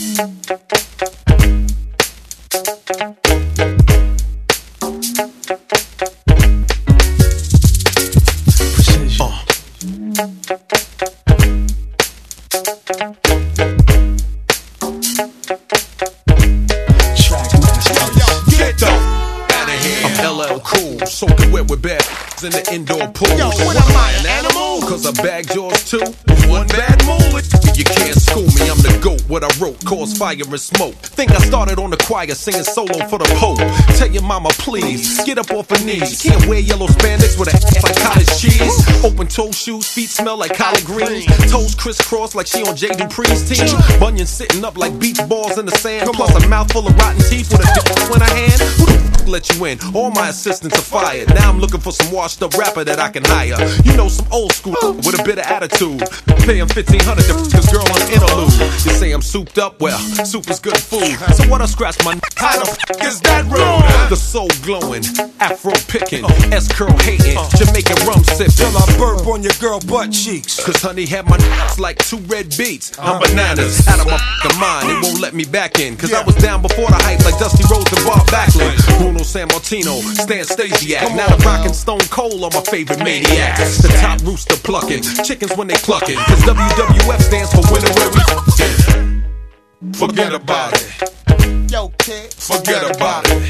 Soaking wet with bad in the indoor pool. Yo, what am I, an animal? Cause I bagged yours too. One bad move. You can't school me, I'm the GOAT. What I wrote caused fire and smoke. Think I started on the choir singing solo for the Pope. Tell your mama please, get up off her knees. You can't wear yellow spandex with a ass like cottage cheese. Open toe shoes, feet smell like collard greens. Toes crisscross like she on J. Dupree's team. Bunions sitting up like beach balls in the sand. Plus a mouthful of rotten teeth with a dick in her hand. Who the f let you in? All my assistants are fired. Now I'm looking for some washed up rapper that I can hire. You know, some old school with a bit of attitude. Pay him $1,500 to f*** his girl on interlude. You say I'm souped up? Well, soup is good food. So what I scratch my how the f*** is that rude? The soul glowing, afro picking, S-curl hating, Jamaican rum sipping. Till I burp on your girl butt cheeks. Cause honey had my like 2 red beets. I'm bananas, out of my f***ing mind. It won't let me back in. Cause I was down before the hype like Dusty Rhodes and Bob Backlund. Bruno Sammartino, Stan Stasiak. Now the rockin' Stone Cold are my favorite maniacs. The top rooster plucking, chickens when they clucking. Cause WWF stands for winner where we f***ing. Forget about it. Yo, kid. Forget about it.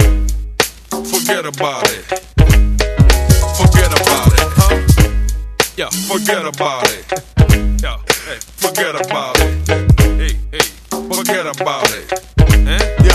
Forget about it. Forget about it. Huh? Yeah, forget about it. Yeah, hey, forget about it. Hey, hey, forget about it. Yo,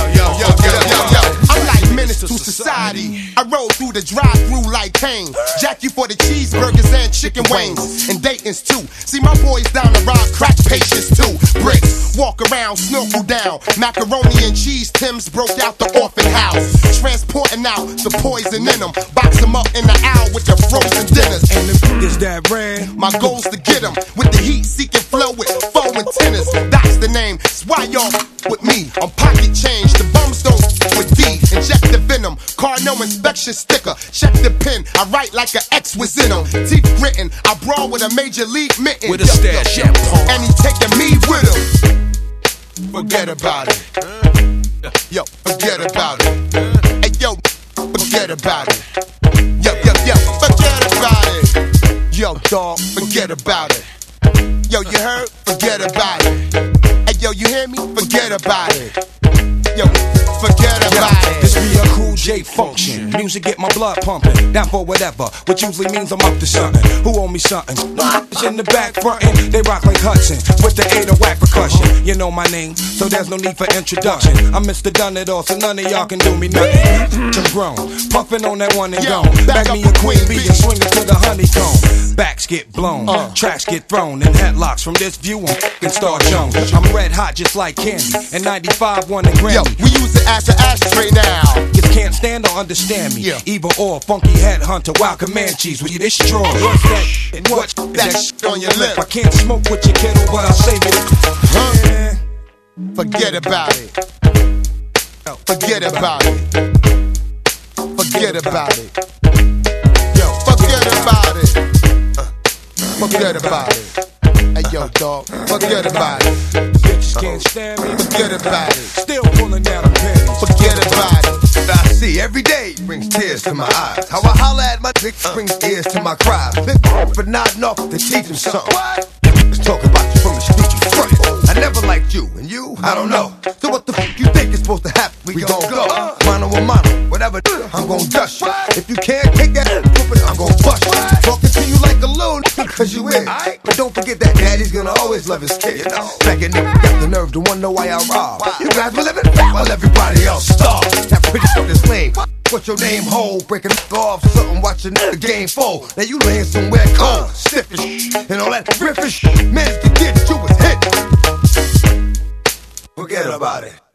I'm like menace to society. I roll through the drive-thru like Kane. Jack you for the cheeseburgers and chicken wings. And Dayton's too. See my boys down the road, crack patients too. Bricks, walk around, snorkel down. Macaroni and cheese Tims broke out the orphan house. Transporting out the poison in them. Box them up in the owl with the frozen dinners. And them is that red? My goal's to get them with the heat-seeking flow with foe antennas. That's the name. That's why y'all with me. I'm pocket change. The bums don't with D. Inject the venom. Car no inspection sticker. Check the pen. I write like an X was in them. Teeth gritting. I brawl with a major league mitten. With a stash at home. And he taking me with him. Forget about it. Yo, forget about it. Hey, yo, forget about it. Yo, forget about it. Yo, dog, forget about it. Yo, you heard? Forget about it. Hey, yo, you hear me? Forget about it. Yo, forget about it. This be a cool J function. Music get my blood pumping. Down for whatever, which usually means I'm up to something. Who owe me something? In the back frontin', they rock like Hudson with the 8 whack percussion. You know my name, so there's no need for introduction. I'm Mr. Done It All, so none of y'all can do me nothing. I'm grown, puffin' on that one and gone. Back me a queen bee and swing it to the honeycomb. Backs get blown, tracks get thrown, and headlocks from this view on f***ing Star Jones. I'm red hot just like candy, and 95 won the Grammy. Yo, we use it as an ashtray now. You can't stand or understand me. Either or, funky headhunter, wild Comanches with you destroy. What's that? What's that shit on your lip? I can't smoke with your kettle, but I'll save it. Forget about it. Forget about it. Forget about it. Yo, forget about it. Forget about it. Hey, yo, dog, forget about it. Bitches can't stand me. Forget about it. Still pulling out a penny. Forget about it. I see every day brings tears to my eyes. How I holler at my dick brings ears to my cries. Big but not enough to teach him something. What? Let's talk about you from the street you front. I never liked you, and you, I don't know. So what the fuck you think is supposed to happen? We gon' go. Mano a mano, whatever, I'm gon' dust you. If you can't take that, I'm gon' bust you. Talking to you like a little cause you is. But don't forget that daddy's gonna always love his kid. Second nigga got the nerve to wonder why I rob. You guys were living fat while everybody else starved. That pretty shit is lame. What's your name, ho? Breaking off something, watching the game fold. Now you laying somewhere cold, stiff as and all that riffish. Man, to get you was hit. Forget about it.